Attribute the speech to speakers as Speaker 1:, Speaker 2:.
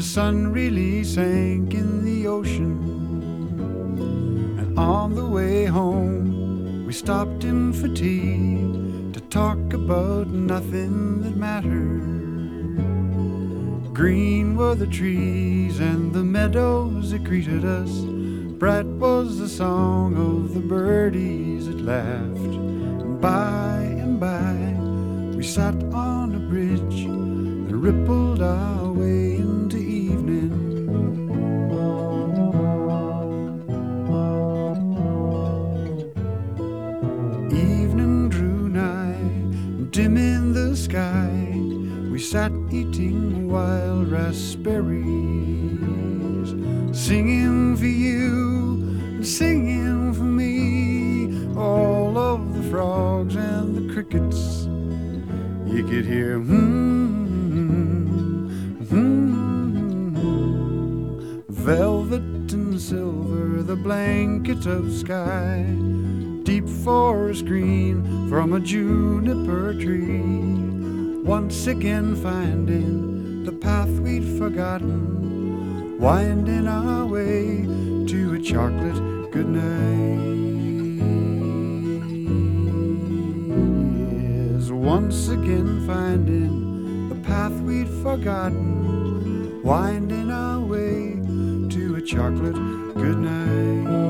Speaker 1: the sun really sank in the ocean. And on the way home, we stopped in for tea to talk about nothing that mattered. Green were the trees and the meadows that greeted us. Bright was the song of the birdies that laughed. And by, we sat on a bridge that rippled our way into evening. Evening drew nigh, dim in the sky. We sat eating wild raspberries, singing for you and singing for me. All of the frogs and the crickets, you could hear velvet and silver, the blanket of sky, deep forest green from a juniper tree. Once again finding the path we'd forgotten, winding our way to a chocolate goodnight. Yes, once again finding the path we'd forgotten, winding our way to a chocolate goodnight.